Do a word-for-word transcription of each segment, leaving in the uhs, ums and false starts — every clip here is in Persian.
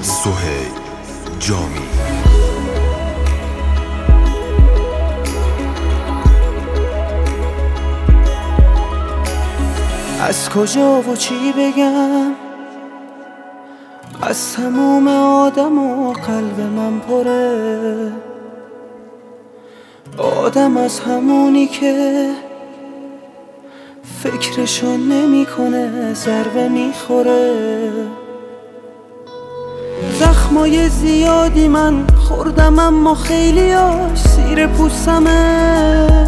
سهیل جامی. از کجا و چی بگم، از تموم آدم و قلب من پره. آدم از همونی که فکرشو نمی کنه ضربه میخوره. زخمای زیادی من خوردم اما خیلیاش سیر پوستمه.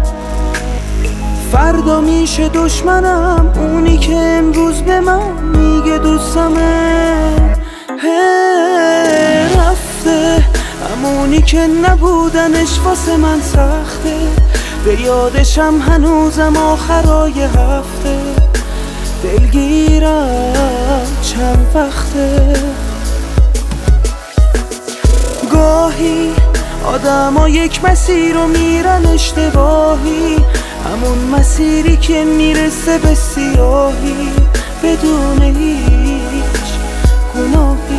فردا میشه دشمنم اونی که امروز به من میگه دوستمه. رفته همونی که نبودنش واسه من سخته. به یادشم هنوزم آخرای هفته. دلگیرم چند وقته. گاهی آدم ها یک مسیر رو میرن اشتباهی، همون مسیری که میرسه به سیاهی بدون هیچ گناهی.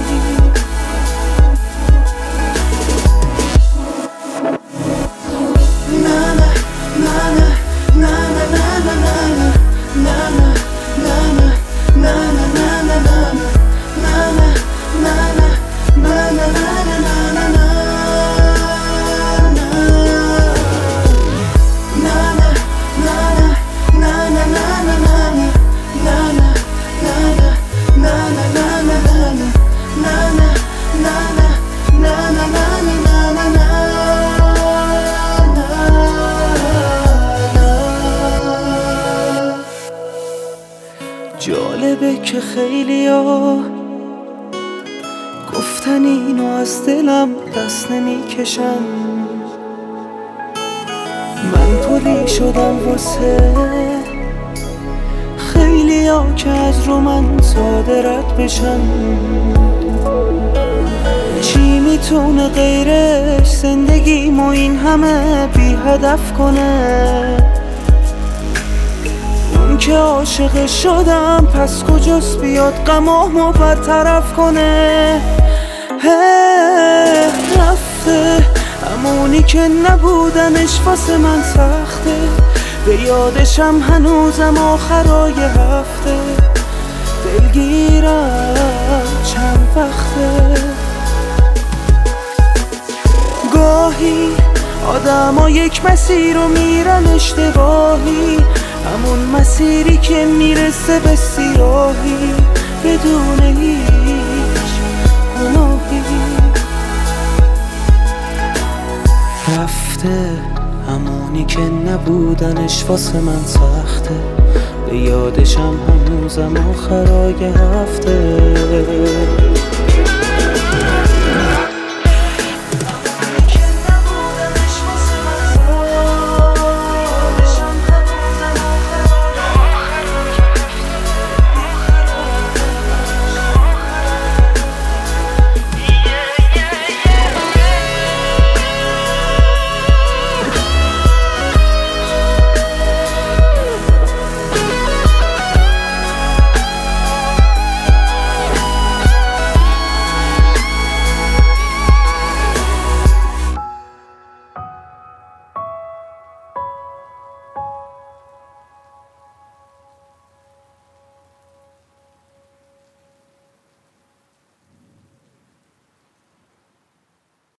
جالبه که خیلی ها گفتن اینو از دلم دست نمی کشن. من پلی شدم واسه خیلی ها که از رو من ساده رد بشن. چی میتونه غیرش زندگیمو این همه بی هدف کنه؟ اون که عاشق شدم پس کجاست بیاد غمامو برطرف کنه؟ رفته همونی که نبودنش واسه من سخته. به یادشم هنوزم آخرای هفته. دلگیرم چند وقته. گاهی آدم ها یک مسیر رو میرن اشتباهی، همون مسیری که میرسه به سیاهی بدون هیچ گناهی. رفته همونی که نبودنش واسه من سخته. به یادشم هنوزم آخرای هفته.